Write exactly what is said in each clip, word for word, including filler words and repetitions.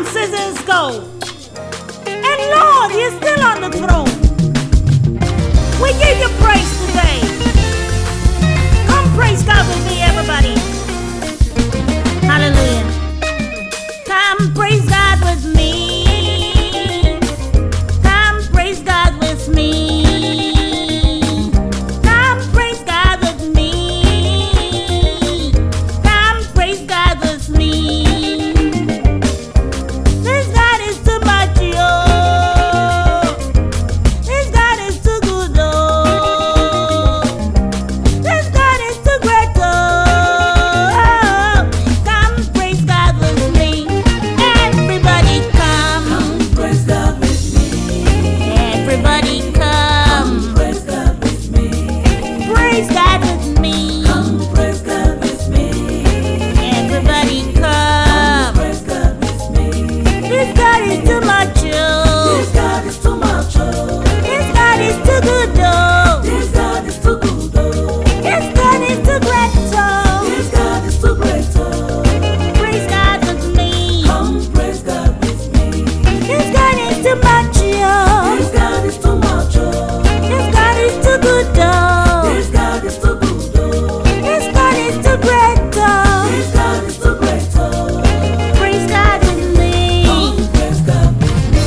come seasons go. And Lord, you're still on the throne. We give you praise today. Come praise God with me, everybody. Hallelujah. Come praise God with me. Come praise God with me. Come praise God with me. Come praise God with me. This God is too much, yo. This God is too good, oh. This God is too great, oh. Come praise God with me. Everybody come. Come praise God with me. Everybody come. Praise God with me. Praise God with me. Come praise God with me. Everybody come. Praise God with me. This God is too much, oh. This God is too much, oh. This God is too good, oh. This God is too good, oh. This God is too great, oh. This God is too great, oh. Praise God with me. Come praise God with me. This God is too much, oh. This God is too much, oh. This God is too good, oh. This God is too good, oh. This God is too great, oh. This God is too great, oh. Praise God with me. Come praise God with me.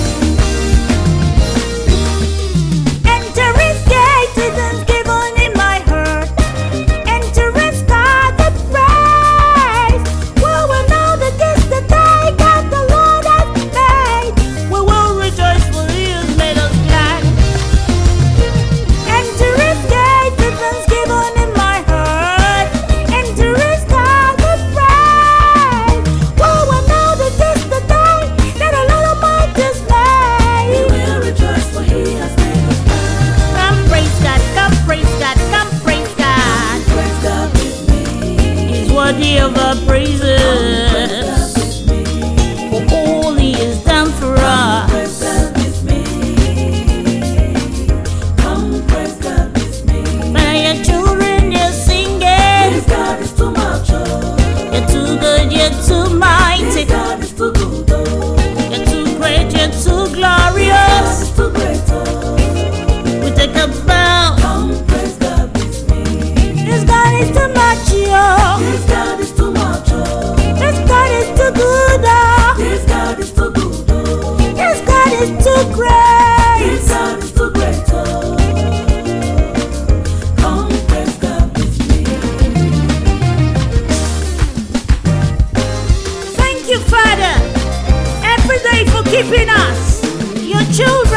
Enter His gate with thanksgiving in my heart. Enter His God with praise. We will know that this the day that the Lord has made. We will rejoice for He has made us glad. Enter His gate with thanksgiving in my heart. Enter His God with praise. We will know that this the day that the Lord Almighty has made. We will rejoice for He has made us glad. Come praise God, come praise God, come praise God. Praise God with me. He's worthy of our Praise God praises. with me. For all He has done for Praise us. God with me. Come praise God with me. When your children, you're singing. This God is too much, oh. You're too good, you're too This mighty. God is too good, oh. You're too great, you're too God glorious. is too great, oh. We take a bow. Come praise God with me. This God is too much, yo. This God is too much, oh. This God is too good, oh. This God is too good, oh. This God is too great. This God is too great, oh. Come praise God with me. Thank you, Father, every day for keeping us, your children.